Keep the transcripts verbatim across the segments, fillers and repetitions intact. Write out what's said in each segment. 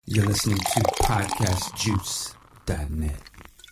You're listening to podcast juice dot net.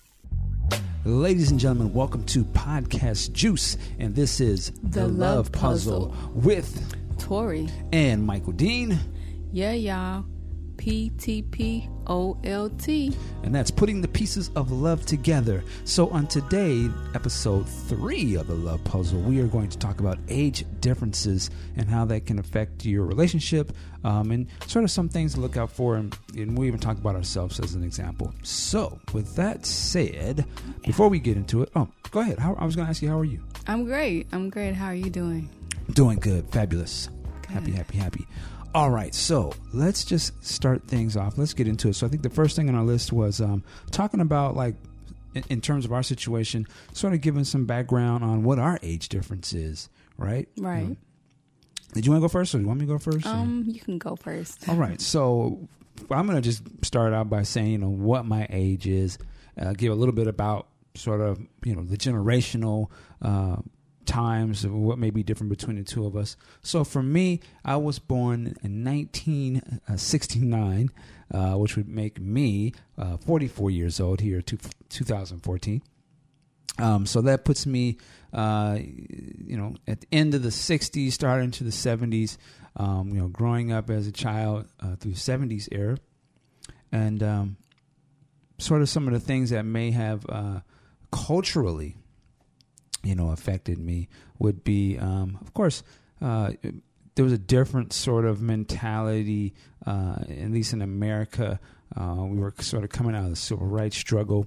Ladies and gentlemen, welcome to Podcast Juice, and this is The, The Love, Love Puzzle, Puzzle. with Tori. and Michael Dean, Yeah, y'all. P T P O L T. and that's putting the pieces of love together. So on today, episode three of The Love Puzzle, we are going to talk about age differences and how that can affect your relationship, um, and sort of some things to look out for, and, and we even talk about ourselves as an example. So with that said, before we get into it, oh, go ahead. How, I was going to ask you, how are you? I'm great. I'm great. How are you doing? Doing good. Fabulous. Good. Happy, happy, happy. All right, so let's just start things off. Let's get into it. So I think the first thing on our list was um, talking about, like, in, in terms of our situation, sort of giving some background on what our age difference is, right? Right. Um, did you want to go first, or do you want me to go first? or- Um, you can go first. All right, so I'm going to just start out by saying, you know, what my age is, uh, give a little bit about sort of, you know, the generational uh times of what may be different between the two of us. So for me, I was born in nineteen sixty-nine, uh, which would make me uh, forty-four years old here, to two thousand fourteen. Um, so that puts me, uh, you know, at the end of the sixties, starting into the seventies, um, you know, growing up as a child uh, through the seventies era. And um, sort of some of the things that may have uh, culturally, you know, affected me would be, um, of course, uh, there was a different sort of mentality, uh, at least in America. Uh, we were sort of coming out of the civil rights struggle.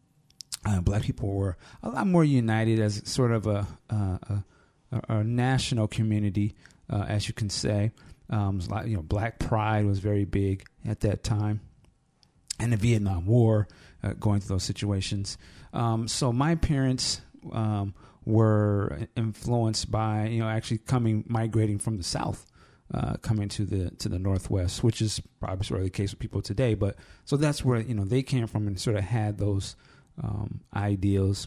Uh, black people were a lot more united as sort of a, a, a, a national community, uh, as you can say. Um, it was like, you know, Black pride was very big at that time, and the Vietnam War, uh, going through those situations. Um, so my parents um, were influenced by, you know, actually coming, migrating from the South, uh, coming to the to the Northwest, which is probably sort of the case with people today. But so that's where, you know, they came from and sort of had those um, ideals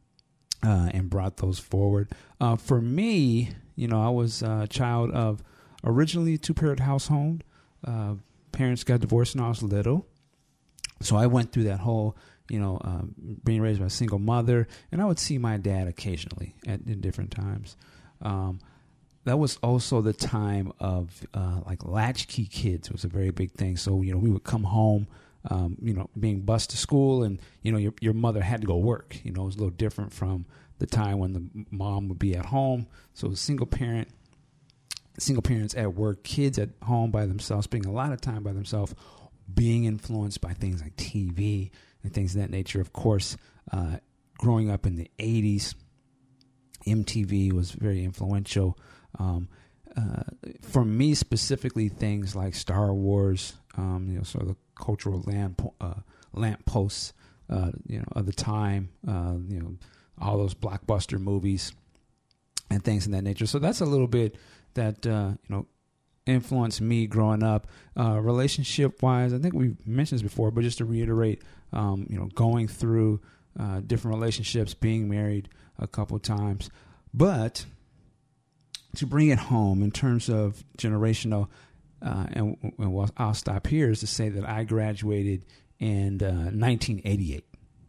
uh, and brought those forward. Uh, for me, you know, I was a child of originally a two-parent household. Uh, parents got divorced when I was little. So I went through that whole, you know, um, being raised by a single mother, and I would see my dad occasionally at in different times. Um, that was also the time of uh, like latchkey kids was a very big thing. So, you know, we would come home, um, you know, being bused to school, and, you know, your your mother had to go work. You know, it was a little different from the time when the mom would be at home. So it was single parent, single parents at work, kids at home by themselves, spending a lot of time by themselves, being influenced by things like T V and things of that nature. Of course, uh, growing up in the eighties, M T V was very influential. Um, uh, for me specifically, things like Star Wars, um, you know, sort of the cultural lamp, uh, lampposts, uh, you know, of the time, uh, you know, all those blockbuster movies and things of that nature. So that's a little bit that, uh, you know, influenced me growing up. Uh, relationship wise, I think we've mentioned this before, but just to reiterate, um, you know, going through uh, different relationships, being married a couple of times. But to bring it home in terms of generational, uh, and, and well, I'll stop here, is to say that I graduated in uh, nineteen eighty-eight.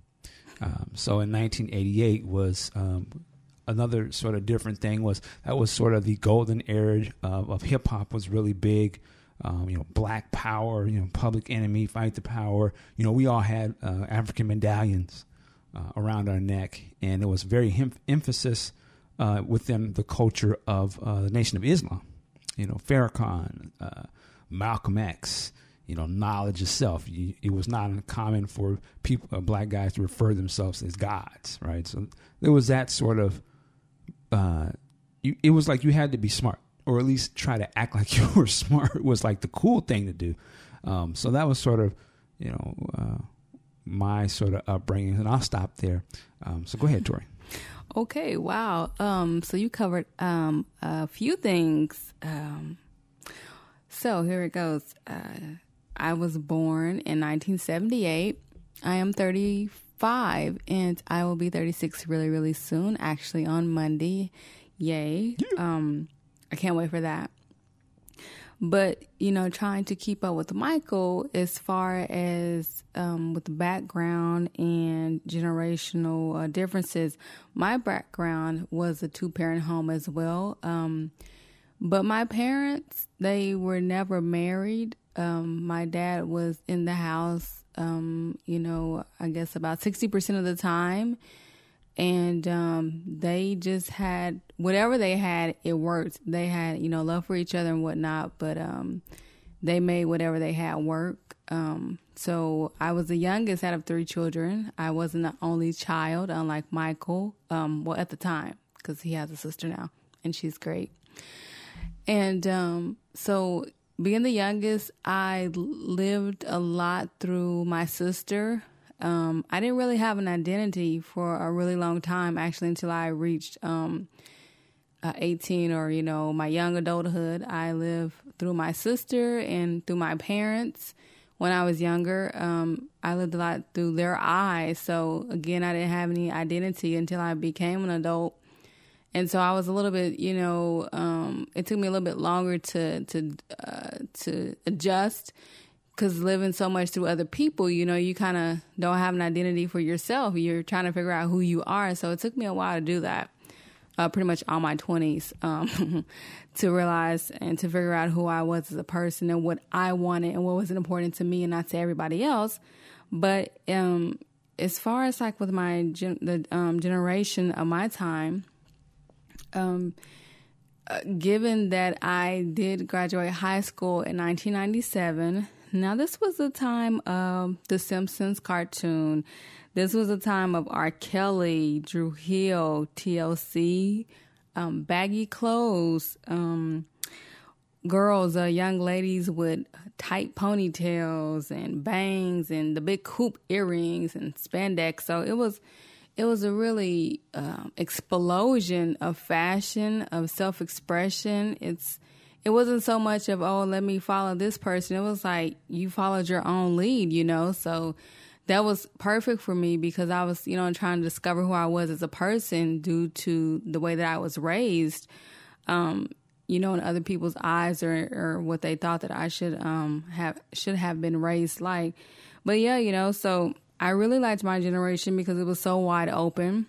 Um, so in nineteen eighty-eight was um, another sort of different thing. Was that was sort of the golden era of, of hip hop was really big. Um, you know, Black Power, you know, Public Enemy, Fight the Power. You know, we all had uh, African medallions uh, around our neck, and there was very hem- emphasis uh, within the culture of uh, the Nation of Islam. You know, Farrakhan, uh, Malcolm X. You know, knowledge itself. You, it was not uncommon for people, uh, black guys, to refer themselves as gods, right? So there was that sort of. Uh, you, it was like you had to be smart, or at least try to act like you were smart. It was like the cool thing to do. Um, so that was sort of, you know, uh, my sort of upbringing, and I'll stop there. Um, so go ahead, Tori. Okay. Wow. Um, so you covered um, a few things. Um, so here it goes. Uh, I was born in nineteen seventy-eight. I am thirty-five, and I will be thirty-six really, really soon, actually on Monday. Yay. Yeah. Um, I can't wait for that. But, you know, trying to keep up with Michael as far as um, with the background and generational uh, differences, my background was a two-parent home as well. Um, but my parents, they were never married. Um, my dad was in the house, um, you know, I guess about sixty percent of the time. And um, they just had whatever they had, it worked. They had, you know, love for each other and whatnot, but um, they made whatever they had work. Um, so I was the youngest out of three children. I wasn't the only child, unlike Michael. Um, well, at the time, because he has a sister now, and she's great. And um, so being the youngest, I lived a lot through my sister. Um, I didn't really have an identity for a really long time, actually, until I reached um, uh, eighteen or, you know, my young adulthood. I lived through my sister and through my parents when I was younger. Um, I lived a lot through their eyes. So, again, I didn't have any identity until I became an adult. And so I was a little bit, you know, um, it took me a little bit longer to, to, uh, to adjust. Because living so much through other people, you know, you kind of don't have an identity for yourself. You're trying to figure out who you are. So it took me a while to do that, uh, pretty much all my twenties, um, to realize and to figure out who I was as a person and what I wanted and what was important to me and not to everybody else. But um, as far as like with my gen- the um, generation of my time, um, uh, given that I did graduate high school in nineteen ninety-seven. Now, this was the time of The Simpsons cartoon. This was a time of R. Kelly, Drew Hill, T L C, um, baggy clothes, um, girls, uh, young ladies with tight ponytails and bangs and the big hoop earrings and spandex. So it was, it was a really um, explosion of fashion, of self-expression. It's It wasn't so much of, oh, let me follow this person. It was like you followed your own lead, you know. So that was perfect for me because I was, you know, trying to discover who I was as a person due to the way that I was raised, um, you know, in other people's eyes or, or what they thought that I should um, have should have been raised like. But yeah, you know, so I really liked my generation because it was so wide open.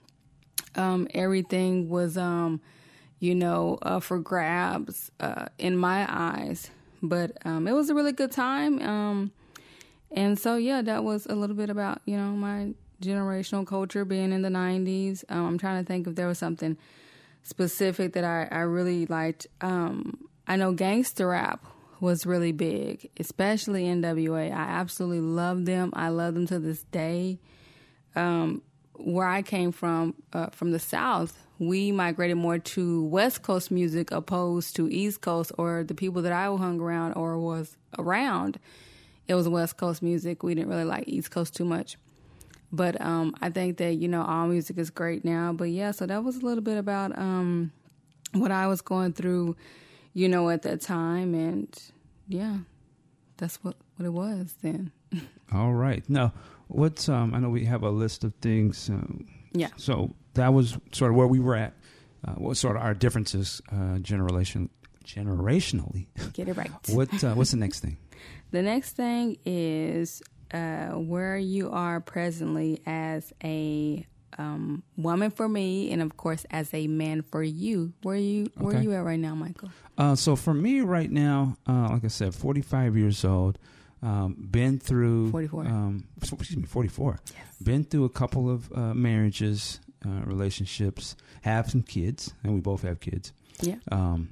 Um, everything was... Um, you know, uh, for grabs uh, in my eyes. But um, it was a really good time. Um, and so, yeah, that was a little bit about, you know, my generational culture being in the nineties. Um, I'm trying to think if there was something specific that I, I really liked. Um, I know gangster rap was really big, especially N W A. I absolutely love them. I love them to this day. Um, where I came from, uh, from the South, we migrated more to West Coast music opposed to East Coast, or the people that I hung around or was around. It was West Coast music. We didn't really like East Coast too much. But um, I think that, you know, all music is great now. But yeah, so that was a little bit about um, what I was going through, you know, at that time. And yeah, that's what, what it was then. All right. Now, what's, um, I know we have a list of things. Um, yeah. So that was sort of where we were at. Uh, what sort of our differences, uh, generation, generationally. Get it right. what uh, What's the next thing? The next thing is uh, where you are presently as a um, woman for me, and of course as a man for you. Where are you? Where okay. are you at right now, Michael? Uh, so for me right now, uh, like I said, forty-five years old. Um, been through forty-four. Um, excuse me, forty-four. Yes. Been through a couple of uh, marriages, uh, relationships. Have some kids, and we both have kids. Yeah. Um,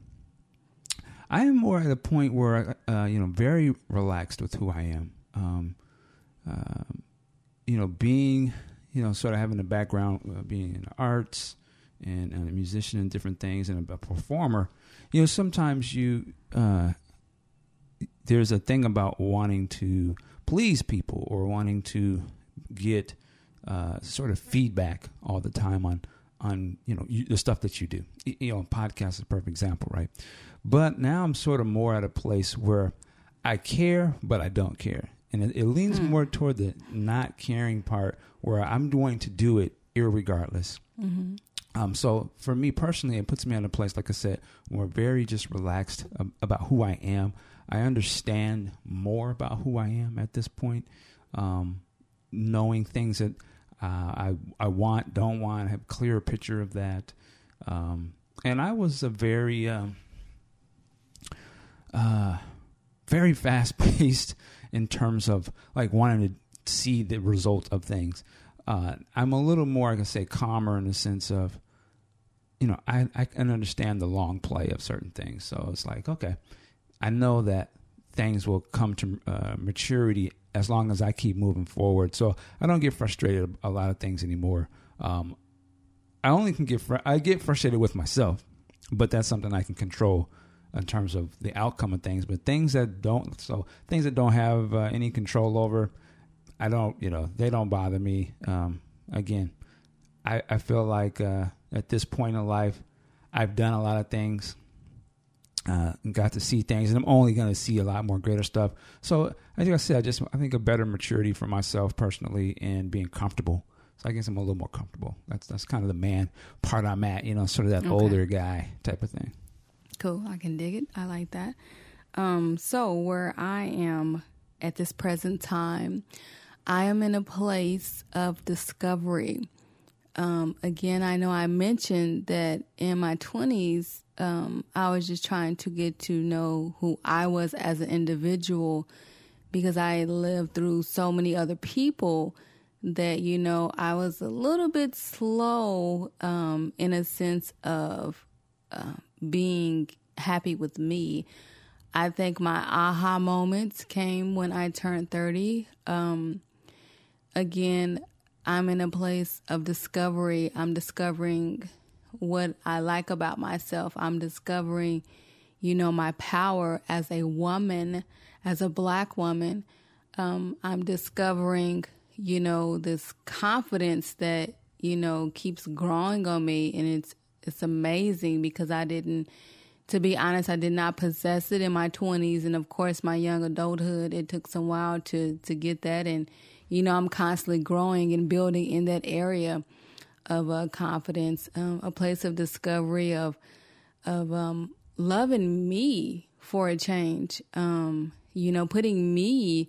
I am more at a point where uh, you know, very relaxed with who I am. Um, uh, you know, being, you know, sort of having a background, uh, being in the arts and, and a musician and different things, and a, a performer. You know, sometimes you. Uh, There's a thing about wanting to please people or wanting to get uh, sort of feedback all the time on, on you know, you, the stuff that you do. You, you know, podcast is a perfect example, right? But now I'm sort of more at a place where I care, but I don't care. And it, it leans mm. more toward the not caring part, where I'm going to do it irregardless. Mm-hmm. Um, so for me personally, it puts me in a place, like I said, where very just relaxed um, about who I am. I understand more about who I am at this point, um, knowing things that uh, I I want, don't want, I have a clearer picture of that. Um, and I was a very, um, uh, very fast paced in terms of like wanting to see the result of things. Uh, I'm a little more, I can say, calmer in the sense of, you know, I, I can understand the long play of certain things. So it's like, okay, I know that things will come to uh, maturity as long as I keep moving forward. So I don't get frustrated a lot of things anymore. Um, I only can get, fr- I get frustrated with myself, but that's something I can control in terms of the outcome of things. But things that don't, so things that don't have uh, any control over, I don't, you know, they don't bother me. Um, again, I, I feel like uh, at this point in life, I've done a lot of things, uh, and got to see things, and I'm only going to see a lot more greater stuff. So I think I said, I just, I think a better maturity for myself personally and being comfortable. So I guess I'm a little more comfortable. That's that's kind of the man part I'm at, you know, sort of that okay. older guy type of thing. Cool. I can dig it. I like that. Um, so where I am at this present time, I am in a place of discovery. Um, again, I know I mentioned that in my twenties, um, I was just trying to get to know who I was as an individual because I lived through so many other people that, you know, I was a little bit slow um, in a sense of uh, being happy with me. I think my aha moments came when I turned thirty. Um, again, I'm in a place of discovery. I'm discovering what I like about myself. I'm discovering, you know, my power as a woman, as a Black woman. Um, I'm discovering, you know, this confidence that, you know, keeps growing on me. And it's, it's amazing because I didn't, to be honest, I did not possess it in my twenties. And of course, my young adulthood, it took some while to, to get that. And, you know, I'm constantly growing and building in that area of uh, confidence, um, a place of discovery, of of um, loving me for a change, um, you know, putting me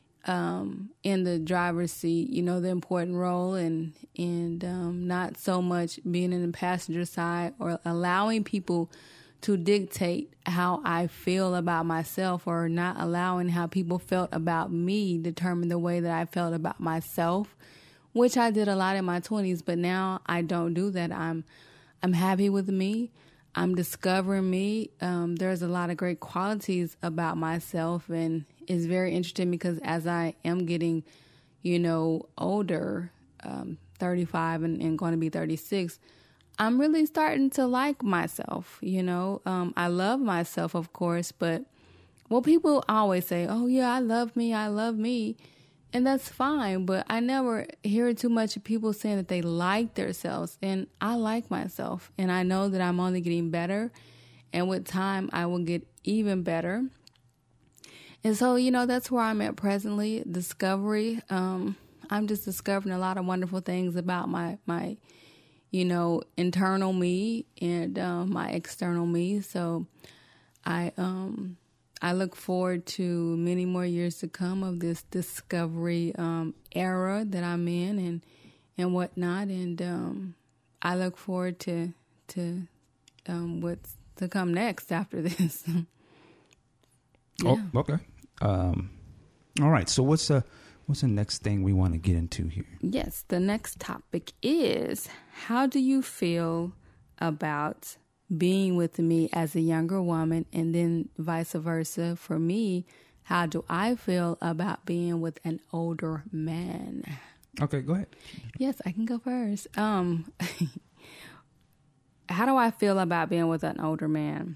um, in the driver's seat, you know, the important role, and, and um, not so much being in the passenger side or allowing people to dictate how I feel about myself, or not allowing how people felt about me determine the way that I felt about myself, which I did a lot in my twenties. But now I don't do that. I'm I'm happy with me. I'm discovering me. Um, there's a lot of great qualities about myself, and it's very interesting because as I am getting, you know, older, um, thirty-five and, and going to be thirty-six, I'm really starting to like myself, you know. Um, I love myself, of course, but well, people always say, oh, yeah, I love me, I love me. And that's fine, but I never hear too much of people saying that they like themselves. And I like myself, and I know that I'm only getting better. And with time, I will get even better. And so, you know, that's where I'm at presently, discovery. Um, I'm just discovering a lot of wonderful things about my my you know, internal me and um, my external me. So I um, I look forward to many more years to come of this discovery um, era that I'm in, and and whatnot. And um, I look forward to to um, what's to come next after this. Yeah. Oh, okay. Um, all right. So what's the What's the next thing we want to get into here? Yes, the next topic is, how do you feel about being with me as a younger woman, and then vice versa for me, how do I feel about being with an older man? Okay, go ahead. Yes, I can go first. Um, how do I feel about being with an older man?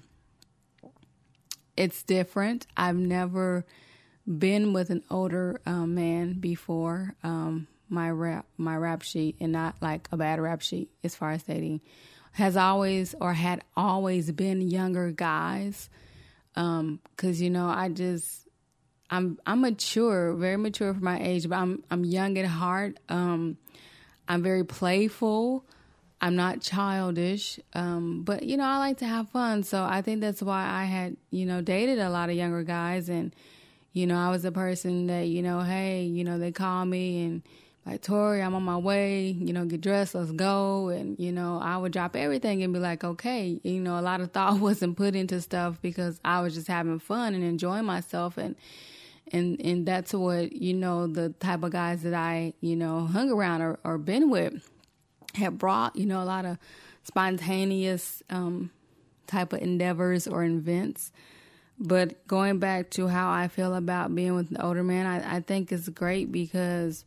It's different. I've never been with an older um, man before. Um, my rap, my rap sheet, and not like a bad rap sheet as far as dating, has always or had always been younger guys. Um, cause you know, I just, I'm, I'm mature, very mature for my age, but I'm, I'm young at heart. Um, I'm very playful. I'm not childish, um, but, you know, I like to have fun. So I think that's why I had, you know, dated a lot of younger guys. And, you know, I was a person that, you know, hey, you know, they call me and like, Tori, I'm on my way, you know, get dressed, let's go. And, you know, I would drop everything and be like, okay. You know, a lot of thought wasn't put into stuff because I was just having fun and enjoying myself. And, and, and that's what, you know, the type of guys that I, you know, hung around or, or been with had brought, you know, a lot of spontaneous um, type of endeavors or events. But going back to how I feel about being with an older man, I, I think it's great because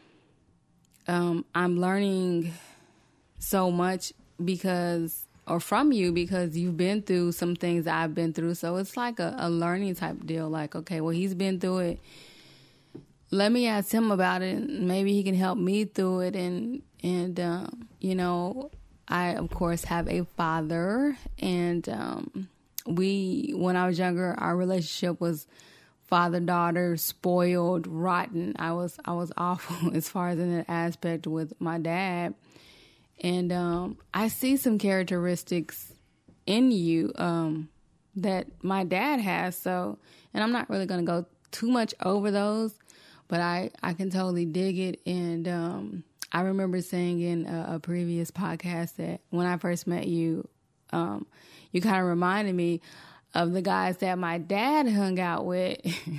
um, I'm learning so much because, or from you, because you've been through some things that I've been through. So it's like a, a learning type deal. Like, okay, well, he's been through it. Let me ask him about it. And maybe he can help me through it. And, and um, you know, I, of course, have a father. And um, we, when I was younger, our relationship was father-daughter, spoiled, rotten. I was I was awful as far as in that aspect with my dad. And um, I see some characteristics in you um, that my dad has. So, and I'm not really going to go too much over those, but I, I can totally dig it. And um, I remember saying in a, a previous podcast that when I first met you, um, you kind of reminded me of the guys that my dad hung out with.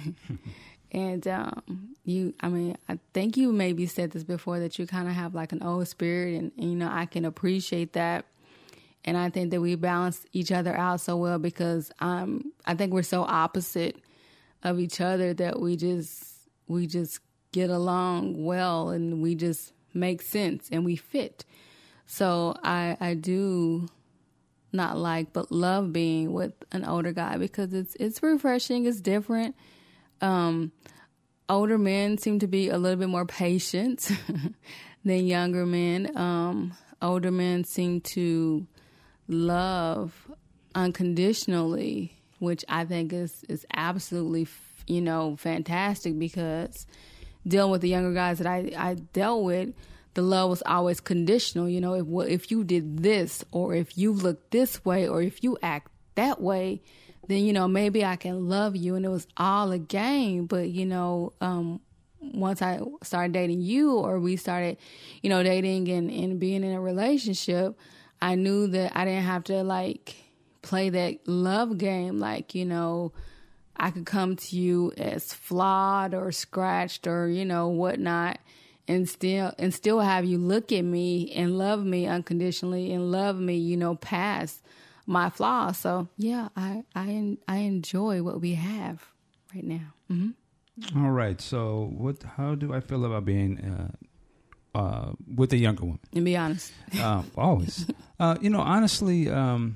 And um, you, I mean, I think you maybe said this before, that you kind of have like an old spirit, and, and, you know, I can appreciate that. And I think that we balance each other out so well because um, I think we're so opposite of each other that we just, we just get along well and we just make sense and we fit. So I, I do not like, but love being with an older guy because it's, it's refreshing. It's different. Um, older men seem to be a little bit more patient than younger men. Um, older men seem to love unconditionally, which I think is, is absolutely, you know, fantastic because dealing with the younger guys that I, I dealt with, the love was always conditional. You know, if, if you did this, or if you look this way, or if you act that way, then, you know, maybe I can love you. And it was all a game. But, you know, um, once I started dating you, or we started, you know, dating and, and being in a relationship, I knew that I didn't have to, like, play that love game. Like, you know, I could come to you as flawed or scratched or, you know, whatnot, and still and still have you look at me and love me unconditionally and love me, you know, past my flaws. So yeah, I I I enjoy what we have right now. Mm-hmm. All right. So what? How do I feel about being uh, uh, with a younger woman? And be honest. Uh, always. uh, you know, honestly, um,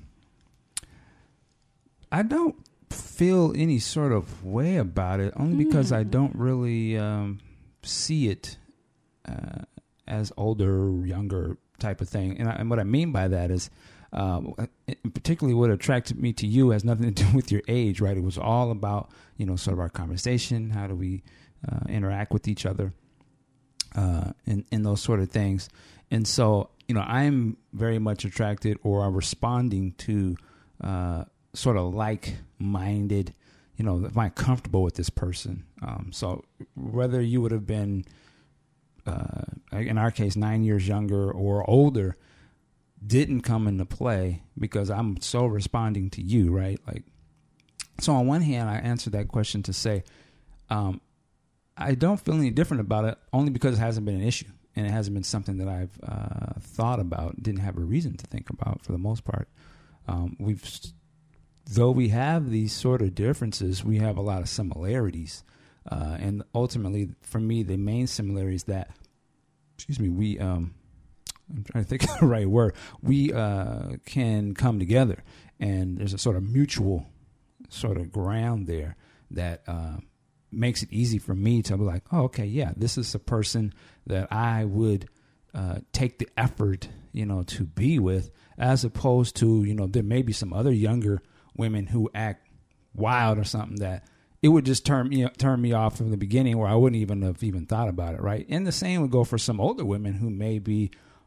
I don't feel any sort of way about it. Only because mm. I don't really um, see it uh, as older, younger type of thing. And, I, and what I mean by that is. Um, particularly what attracted me to you has nothing to do with your age, right? It was all about, you know, sort of our conversation. How do we uh, interact with each other uh, and, and those sort of things. And so, you know, I'm very much attracted or I'm responding to uh, sort of like-minded, you know, am I comfortable with this person? Um, so whether you would have been, uh, in our case, nine years younger or older, didn't come into play because I'm so responding to you, right? Like, so on one hand, I answered that question to say, um, I don't feel any different about it only because it hasn't been an issue and it hasn't been something that I've uh, thought about, didn't have a reason to think about for the most part. Um, we've, though we have these sort of differences, we have a lot of similarities. Uh, and ultimately, for me, the main similarity is that, excuse me, we, um, I'm trying to think of the right word. We uh, can come together, and there's a sort of mutual sort of ground there that uh, makes it easy for me to be like, oh, okay, yeah, this is a person that I would uh, take the effort, you know, to be with, as opposed to, you know, there may be some other younger women who act wild or something that it would just turn me turn me off from the beginning, where I wouldn't even have even thought about it, right? And the same would go for some older women who may be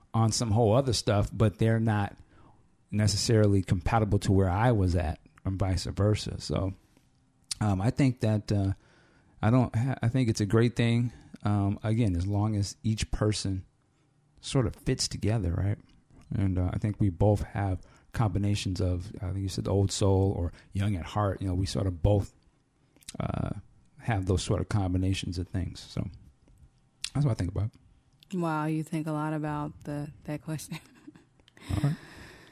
on some whole other stuff, but they're not necessarily compatible to where I was at, and vice versa. So um, I think that uh, I don't. Ha- I think it's a great thing. Um, again, as long as each person sort of fits together, right? And uh, I think we both have combinations of, I think you said old soul or young at heart. You know, we sort of both uh, have those sort of combinations of things. So that's what I think about. Wow, you think a lot about the that question. All right.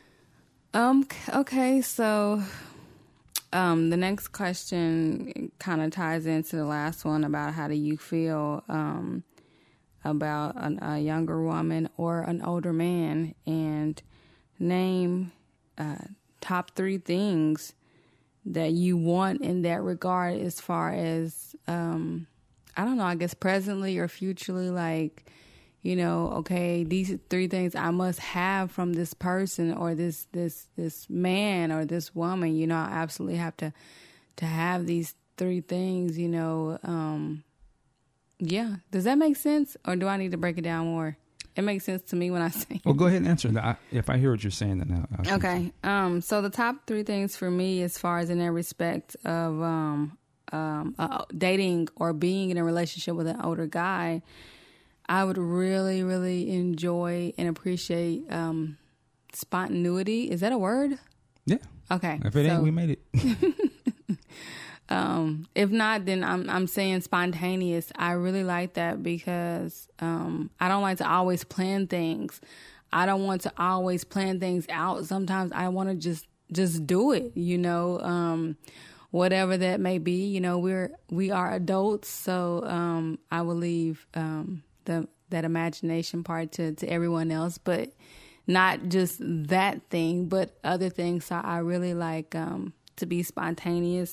Um. Okay. So, um, the next question kind of ties into the last one about how do you feel um, about an, a younger woman or an older man, and name uh, top three things that you want in that regard, as far as um, I don't know, I guess presently or futurely, like. You know, okay, these three things I must have from this person or this this this man or this woman. You know, I absolutely have to to have these three things. You know, um, yeah. Does that make sense, or do I need to break it down more? It makes sense to me when I say. Well, go ahead and answer that. If I hear what you're saying, then I'll. Okay. Um. So the top three things for me, as far as in that respect of um um uh, dating or being in a relationship with an older guy. I would really, really enjoy and appreciate um, spontaneity. Is that a word? Yeah. Okay. If it so, ain't, we made it. um, if not, then I'm I'm saying spontaneous. I really like that because um, I don't like to always plan things. I don't want to always plan things out. Sometimes I want to just just do it. You know, um, whatever that may be. You know, we're we are adults, so um, I will leave. Um, The, that imagination part to, to everyone else, but not just that thing, but other things. So I really like um, to be spontaneous.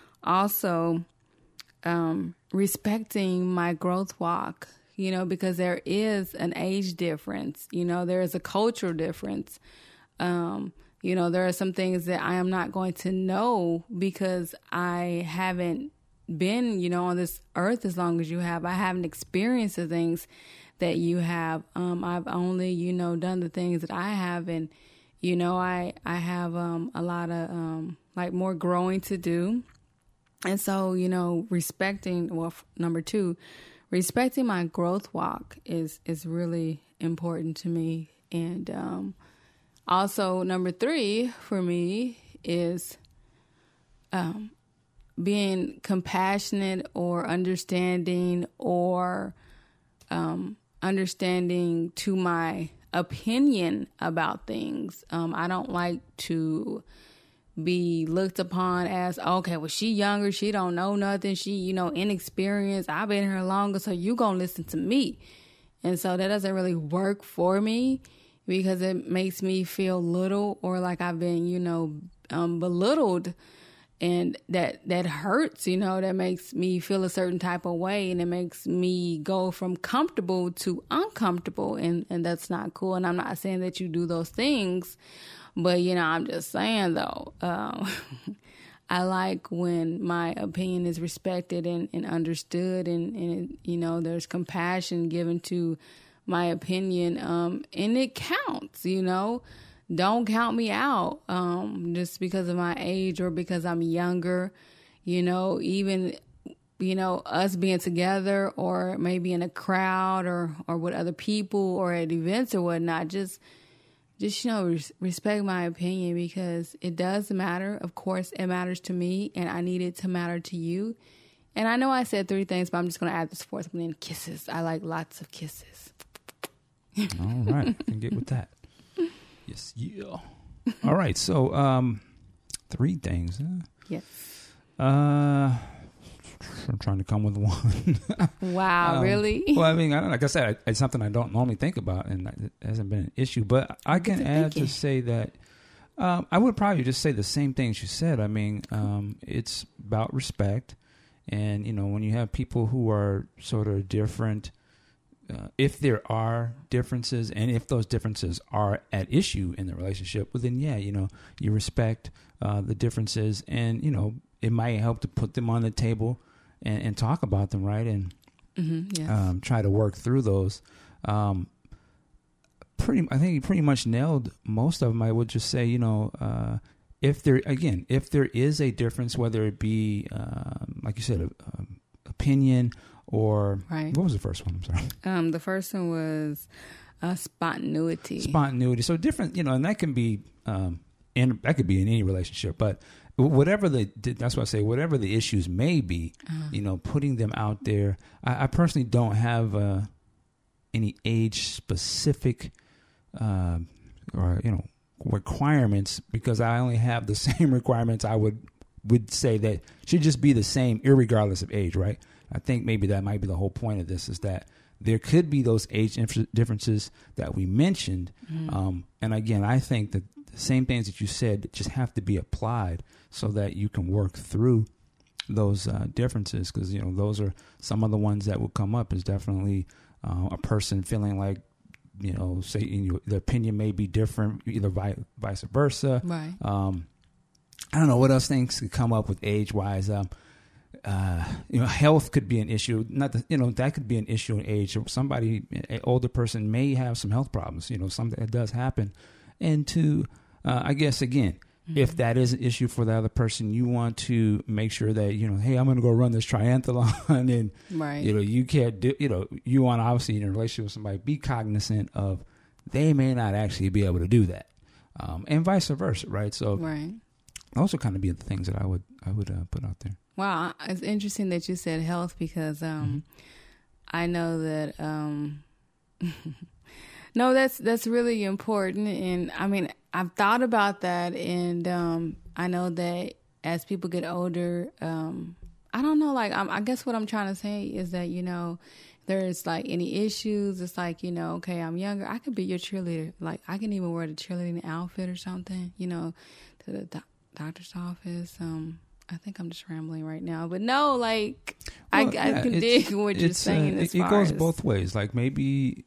Also, um, respecting my growth walk, you know, because there is an age difference, you know, there is a cultural difference. Um, you know, there are some things that I am not going to know because I haven't been, you know, on this earth as long as you have. I haven't experienced the things that you have. Um, I've only, you know, done the things that I have, and you know, I I have um, a lot of um, like more growing to do, and so you know, respecting. Well, f- number two, respecting my growth walk is is really important to me, and um, also number three for me is. Um, being compassionate or understanding or um, understanding to my opinion about things. Um, I don't like to be looked upon as, okay, well, she younger, she don't know nothing, she, you know, inexperienced, I've been here longer, so you gonna listen to me. And so that doesn't really work for me because it makes me feel little or like I've been, you know, um, belittled. And that, that hurts, you know, that makes me feel a certain type of way, and it makes me go from comfortable to uncomfortable, and, and that's not cool. And I'm not saying that you do those things, but, you know, I'm just saying, though, um, I like when my opinion is respected and, and understood, and, and, you know, there's compassion given to my opinion, um, and it counts, you know. Don't count me out um, just because of my age or because I'm younger, you know, even, you know, us being together or maybe in a crowd or, or with other people or at events or whatnot. Just, just, you know, res- respect my opinion because it does matter. Of course, it matters to me and I need it to matter to you. And I know I said three things, but I'm just going to add this fourth one in, kisses. I like lots of kisses. All right. I can get with that. Yes, yeah. All right, so um, three things. Huh? Yes. Uh, I'm trying to come with one. Wow, um, really? Well, I mean, I don't, like I said, it's something I don't normally think about, and it hasn't been an issue. But I can add thinking? to say that um, I would probably just say the same things you said. I mean, um, it's about respect, and you know, when you have people who are sort of different. Uh, if there are differences and if those differences are at issue in the relationship, well, then, yeah, you know, you respect uh, the differences and, you know, it might help to put them on the table and, and talk about them, right? And mm-hmm, yes. um, try to work through those. Um, pretty, I think you pretty much nailed most of them. I would just say, you know, uh, if there, again, if there is a difference, whether it be, um, like you said, a, um, opinion or, right. What was the first one? I'm sorry. Um, the first one was uh, spontaneity. Spontaneity. So different, you know, and that can be, um, in, that could be in any relationship, but whatever the, that's what I say, whatever the issues may be, uh-huh. you know, putting them out there. I, I personally don't have uh, any age specific, uh, or, you know, requirements, because I only have the same requirements I would would say that should just be the same irregardless of age, right? I think maybe that might be the whole point of this, is that there could be those age differences that we mentioned. Mm-hmm. Um, and again, I think that the same things that you said just have to be applied so that you can work through those uh, differences, because, you know, those are some of the ones that will come up, is definitely uh, a person feeling like, you know, say you, the opinion may be different, either vi- vice versa. Right. Um, I don't know what else things could come up with age wise. Um, uh, you know, health could be an issue. Not the, you know, that could be an issue in age. Somebody, an older person may have some health problems, you know, something that does happen. And to, uh, I guess, again, mm-hmm. if that is an issue for the other person, you want to make sure that, you know, hey, I'm going to go run this triathlon and, right. you know, you can't do, you know, you want to obviously in a relationship with somebody, be cognizant of they may not actually be able to do that. Um, and vice versa. Right. So, right. those would kind of be the things that I would I would uh, put out there. Wow, it's interesting that you said health, because um, mm-hmm. I know that um, no, that's that's really important, and I mean I've thought about that, and um, I know that as people get older, um, I don't know, like I'm, I guess what I'm trying to say is that, you know, there's like any issues, it's like, you know, okay, I'm younger, I could be your cheerleader, like I can even wear the cheerleading outfit or something, you know, to the do- doctor's office. Um, I think I'm just rambling right now, but no, like well, I, yeah, I can dig what you're saying. Uh, as it far goes as, both ways. Like maybe,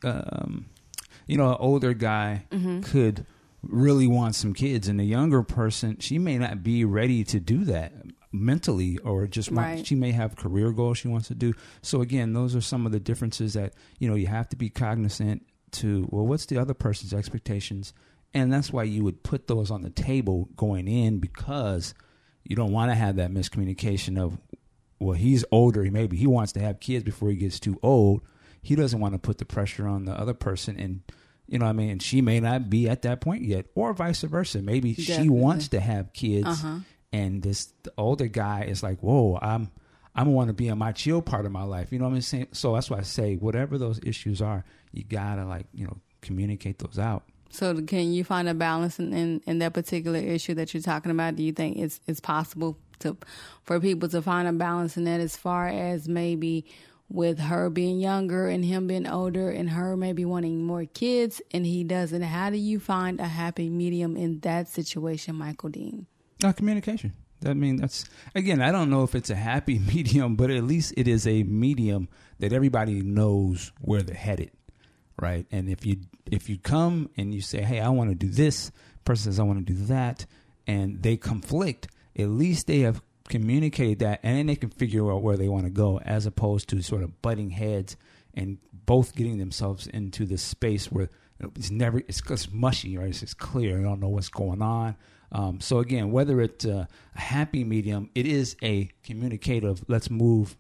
um, you know, an older guy mm-hmm. could really want some kids, and a younger person, she may not be ready to do that mentally, or just want, right. she may have career goals she wants to do. So again, those are some of the differences that, you know, you have to be cognizant to, well, what's the other person's expectations? And that's why you would put those on the table going in, because you don't want to have that miscommunication of, well, he's older. Maybe he wants to have kids before he gets too old. He doesn't want to put the pressure on the other person. And, you know what I mean? And she may not be at that point yet, or vice versa. Maybe Definitely. She wants to have kids. Uh-huh. And this the older guy is like, whoa, I'm, I want to be in my chill part of my life. You know what I'm saying? So that's why I say, whatever those issues are, you got to, like, you know, communicate those out. So can you find a balance in, in, in that particular issue that you're talking about? Do you think it's it's possible to for people to find a balance in that, as far as maybe with her being younger and him being older, and her maybe wanting more kids and he doesn't? How do you find a happy medium in that situation, Michael Dean? Uh, communication. I mean, that's, again, I don't know if it's a happy medium, but at least it is a medium that everybody knows where they're headed. Right. And if you if you come and you say, hey, I want to do this, person says, I want to do that, and they conflict, at least they have communicated that, and then they can figure out where they want to go, as opposed to sort of butting heads and both getting themselves into this space where it's never, it's just mushy, right? It's just clear. You don't know what's going on. Um, so again, whether it's uh, a happy medium, it is a communicative, let's move,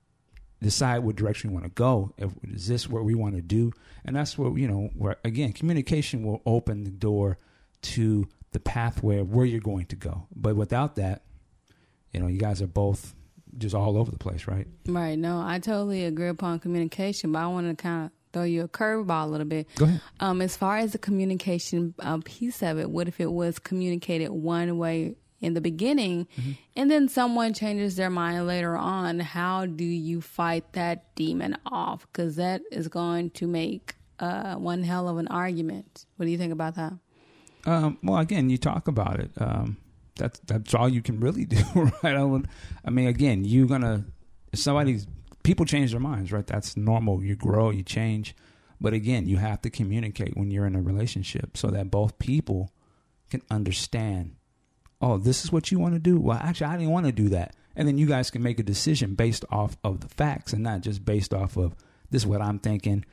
decide what direction we want to go. If, is this what we want to do? And that's where, you know, where, again, communication will open the door to the pathway of where you're going to go. But without that, you know, you guys are both just all over the place, right? Right. No, I totally agree upon communication, but I want to kind of throw you a curveball a little bit. Go ahead. Um, as far as the communication uh, piece of it, what if it was communicated one way in the beginning, mm-hmm. and then someone changes their mind later on? How do you fight that demon off? Because that is going to make uh, one hell of an argument. What do you think about that? Um, well, again, you talk about it. Um, that's that's all you can really do, right? I, would, I mean, again, you're gonna somebody's people change their minds, right? That's normal. You grow, you change, but again, you have to communicate when you're in a relationship so that both people can understand. Oh, this is what you want to do? Well, actually, I didn't want to do that. And then you guys can make a decision based off of the facts, and not just based off of, this is what I'm thinking.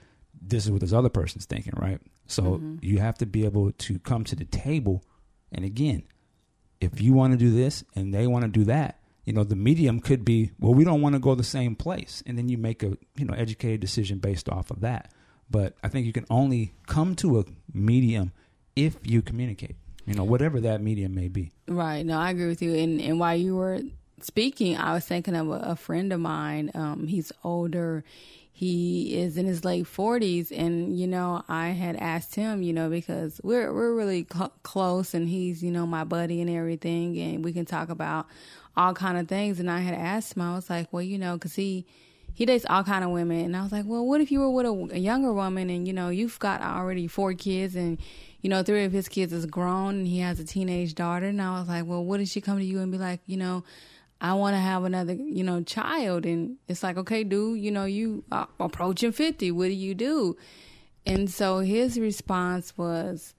this is what this other person's thinking, right? So mm-hmm. you have to be able to come to the table. And again, if you want to do this and they want to do that, you know, the medium could be, well, we don't want to go the same place. And then you make a, you know, educated decision based off of that. But I think you can only come to a medium if you communicate, you know, whatever that medium may be. Right. No, I agree with you. And, and while you were speaking, I was thinking of a, a friend of mine. Um, he's older. He is in his late forties. And, you know, I had asked him, you know, because we're, we're really cl- close and he's, you know, my buddy and everything. And we can talk about all kind of things. And I had asked him, I was like, well, you know, because he, he dates all kind of women. And I was like, well, what if you were with a, a younger woman and, you know, you've got already four kids and, you know, three of his kids is grown and he has a teenage daughter. And I was like, well, what if she come to you and be like, you know, I want to have another, you know, child. And it's like, okay, dude, you know, you are approaching fifty. What do you do? And so his response was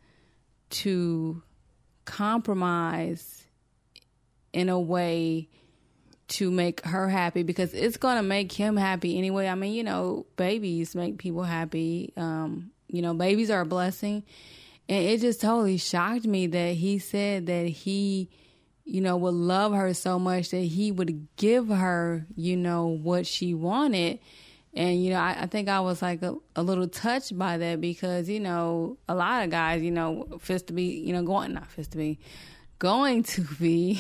to compromise in a way to make her happy, because it's going to make him happy anyway. I mean, you know, babies make people happy. Um, you know, babies are a blessing. And it just totally shocked me that he said that he, you know, would love her so much that he would give her, you know, what she wanted. And, you know, I, I think I was like a, a little touched by that because, you know, a lot of guys, you know, fist to be, you know, going, not fist to be, going to be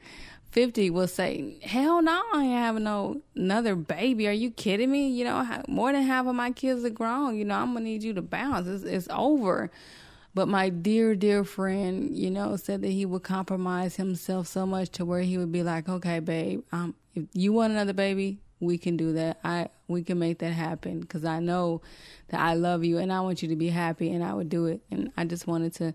fifty will say, hell no, I ain't having no another baby. Are you kidding me? You know, more than half of my kids are grown. You know, I'm going to need you to bounce. It's, it's over. But my dear, dear friend, you know, said that he would compromise himself so much to where he would be like, okay, babe, um, if you want another baby, we can do that. I we can make that happen because I know that I love you and I want you to be happy and I would do it. And I just wanted to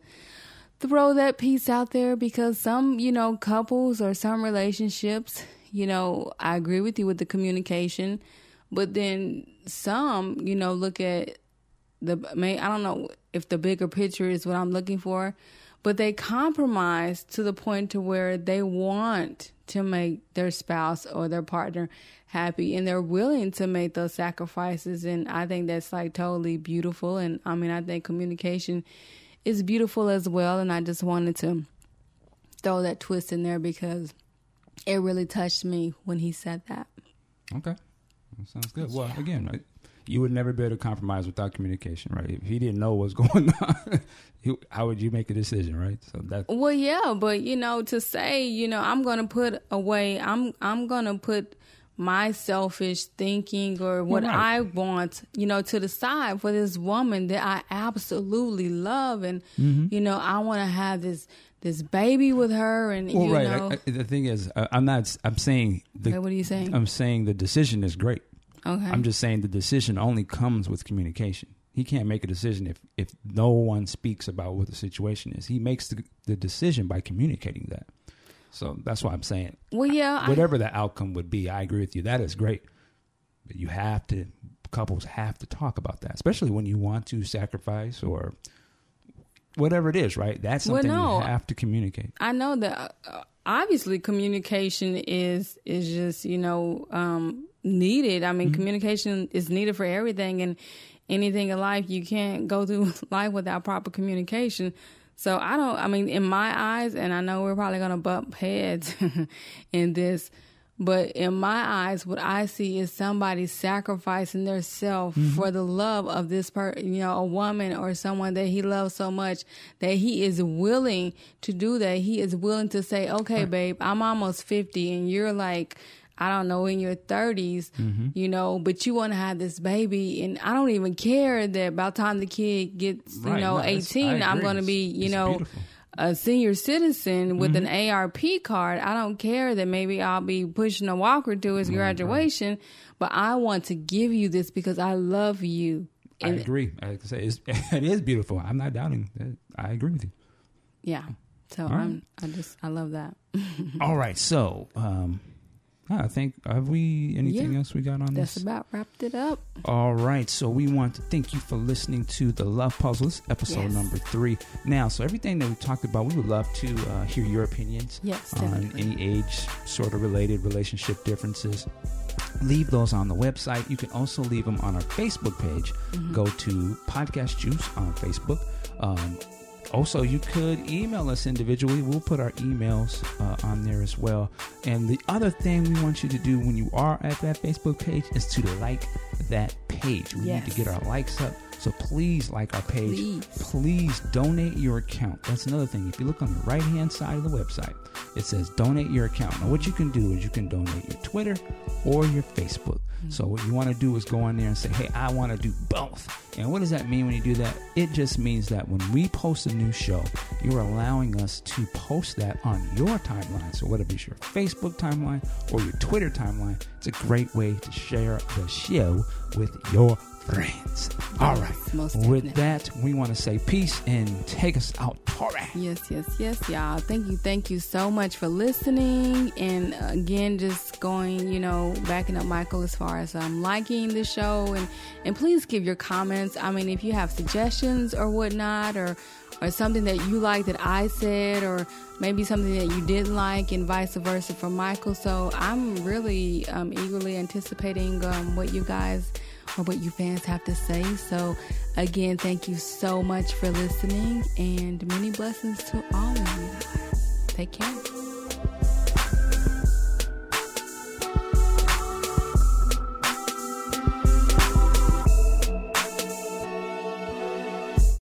throw that piece out there because some, you know, couples or some relationships, you know, I agree with you with the communication, but then some, you know, look at the, I don't know if the bigger picture is what I'm looking for, but they compromise to the point to where they want to make their spouse or their partner happy and they're willing to make those sacrifices. And I think that's like totally beautiful. And I mean, I think communication is beautiful as well. And I just wanted to throw that twist in there because it really touched me when he said that. Okay. That sounds good. Well, yeah. Again, right, you would never be able to compromise without communication, right? If he didn't know what's going on, he, how would you make a decision, right? So that. Well, yeah, but you know, to say, you know, I'm going to put away, I'm, I'm going to put my selfish thinking or what right. I want, you know, to the side for this woman that I absolutely love. And, mm-hmm. you know, I want to have this, this baby with her. And, well, you right. know. I, I, the thing is, I, I'm not, I'm saying. The, okay, what are you saying? I'm saying the decision is great. Okay. I'm just saying the decision only comes with communication. He can't make a decision if, if no one speaks about what the situation is. He makes the, the decision by communicating that. So that's why I'm saying, well, yeah, whatever I, the outcome would be, I agree with you. That is great. But you have to, couples have to talk about that, especially when you want to sacrifice or whatever it is, right? That's something well, no, you have to communicate. I know that uh, obviously communication is, is just, you know, um, needed. I mean, mm-hmm. communication is needed for everything and anything in life. You can't go through life without proper communication. So I don't, I mean, in my eyes, and I know we're probably going to bump heads in this, but in my eyes, what I see is somebody sacrificing their self mm-hmm. for the love of this person, you know, a woman or someone that he loves so much that he is willing to do that. He is willing to say, okay, right. babe, I'm almost fifty and you're like, I don't know, in your thirties, mm-hmm. you know, but you want to have this baby. And I don't even care that by the time the kid gets, right. you know, no, eighteen, I'm going to be, you it's know, beautiful. A senior citizen with mm-hmm. an A A R P card. I don't care that maybe I'll be pushing a walker to his right, graduation, right. but I want to give you this because I love you. And I agree. Like I say, it's, it is beautiful. I'm not doubting that. I agree with you. Yeah. So right. I'm, I just, I love that. All right. So, um, I think, have we, anything yeah, else we got on that's this? That's about wrapped it up. All right. So we want to thank you for listening to The Love Puzzles, episode yes. number three. Now, so everything that we talked about, we would love to uh, hear your opinions yes, on definitely. any age sort of related relationship differences. leave those on the website. You can also leave them on our Facebook page. Mm-hmm. Go to Podcast Juice on Facebook. Um, also, you could email us individually. We'll put our emails uh, on there as well. And the other thing we want you to do when you are at that Facebook page is to like that page. We yes. need to get our likes up. So please like our page. Please. Please donate your account. That's another thing. If you look on the right-hand side of the website, it says donate your account. Now, what you can do is you can donate your Twitter or your Facebook. Mm-hmm. So what you want to do is go in there and say, hey, I want to do both. And what does that mean when you do that? It just means that when we post a new show, you're allowing us to post that on your timeline. So whether it's your Facebook timeline or your Twitter timeline, it's a great way to share the show with your friends. All right. Most With that, we want to say peace and take us out, Tori. Yes, yes, yes, y'all. Thank you. Thank you so much for listening. And uh, again, just going, you know, backing up Michael as far as um, liking the show. And, and please give your comments. I mean, if you have suggestions or whatnot, or or something that you like that I said, or maybe something that you didn't like, and vice versa for Michael. So I'm really um, eagerly anticipating um, what you guys or what you fans have to say. So again, thank you so much for listening, and many blessings to all of you guys. Take care.